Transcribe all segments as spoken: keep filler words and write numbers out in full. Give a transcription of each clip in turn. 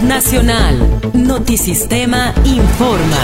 Nacional. Notisistema informa.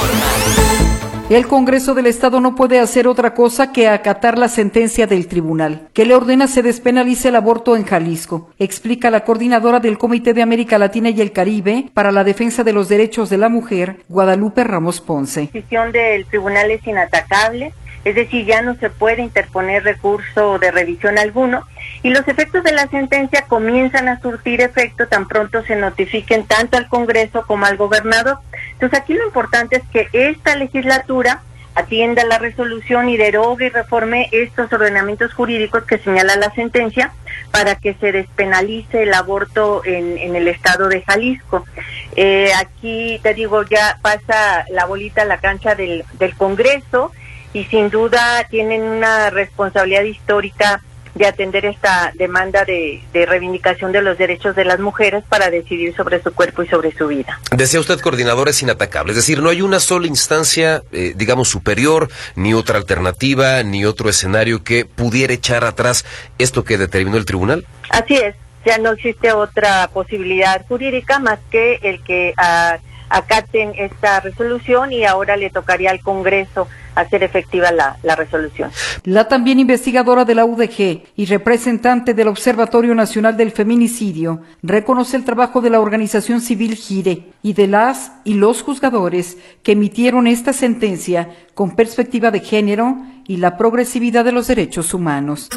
El Congreso del Estado no puede hacer otra cosa que acatar la sentencia del tribunal, que le ordena se despenalice el aborto en Jalisco, explica la coordinadora del Comité de América Latina y el Caribe para la Defensa de los Derechos de la Mujer, Guadalupe Ramos Ponce. La decisión del tribunal es inatacable, es decir, ya no se puede interponer recurso de revisión alguno, y los efectos de la sentencia comienzan a surtir efecto tan pronto se notifiquen tanto al Congreso como al gobernador. Entonces aquí lo importante es que esta legislatura atienda la resolución y derogue y reforme estos ordenamientos jurídicos que señala la sentencia para que se despenalice el aborto en, en el estado de Jalisco. Eh, aquí, te digo, ya pasa la bolita a la cancha del, del Congreso y sin duda tienen una responsabilidad histórica de atender esta demanda de, de reivindicación de los derechos de las mujeres para decidir sobre su cuerpo y sobre su vida. Decía usted, coordinadora, es inatacable, es decir, no hay una sola instancia, eh, digamos, superior, ni otra alternativa, ni otro escenario que pudiera echar atrás esto que determinó el tribunal. Así es, ya no existe otra posibilidad jurídica más que el que uh, acaten esta resolución y ahora le tocaría al Congreso hacer efectiva la, la resolución. La también investigadora de la U D G y representante del Observatorio Nacional del Feminicidio reconoce el trabajo de la organización civil GIRE y de las y los juzgadores que emitieron esta sentencia con perspectiva de género y la progresividad de los derechos humanos.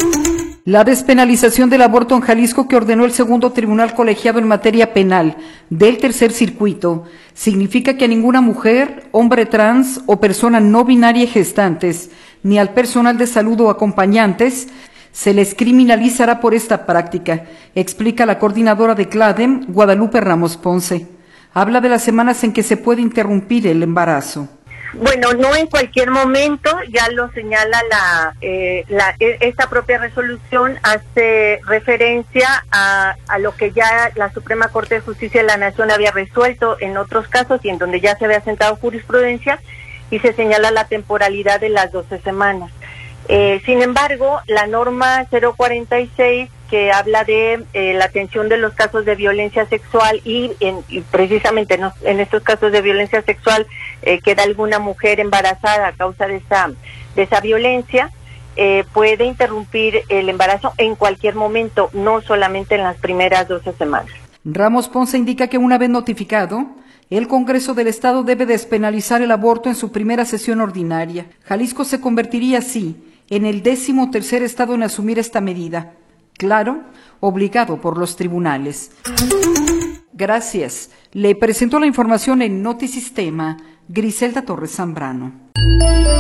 La despenalización del aborto en Jalisco que ordenó el segundo tribunal colegiado en materia penal del tercer circuito significa que a ninguna mujer, hombre trans o persona no binaria y gestantes, ni al personal de salud o acompañantes, se les criminalizará por esta práctica, explica la coordinadora de CLADEM, Guadalupe Ramos Ponce. Habla de las semanas en que se puede interrumpir el embarazo. Bueno, no en cualquier momento, ya lo señala la, eh, la esta propia resolución, hace referencia a, a lo que ya la Suprema Corte de Justicia de la Nación había resuelto en otros casos y en donde ya se había sentado jurisprudencia y se señala la temporalidad de las doce semanas. Eh, sin embargo, la norma cero cuarenta y seis que habla de eh, la atención de los casos de violencia sexual y, en, y precisamente en, en estos casos de violencia sexual eh, queda alguna mujer embarazada a causa de esa, de esa violencia, eh, puede interrumpir el embarazo en cualquier momento, no solamente en las primeras doce semanas. Ramos Ponce indica que una vez notificado, el Congreso del Estado debe despenalizar el aborto en su primera sesión ordinaria. Jalisco se convertiría así en el décimo tercer estado en asumir esta medida. Claro, obligado por los tribunales. Gracias. Le presentó la información en Notisistema, Griselda Torres Zambrano.